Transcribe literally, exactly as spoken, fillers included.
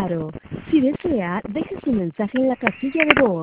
Claro. Si desea, deje su mensaje en la casilla de voz.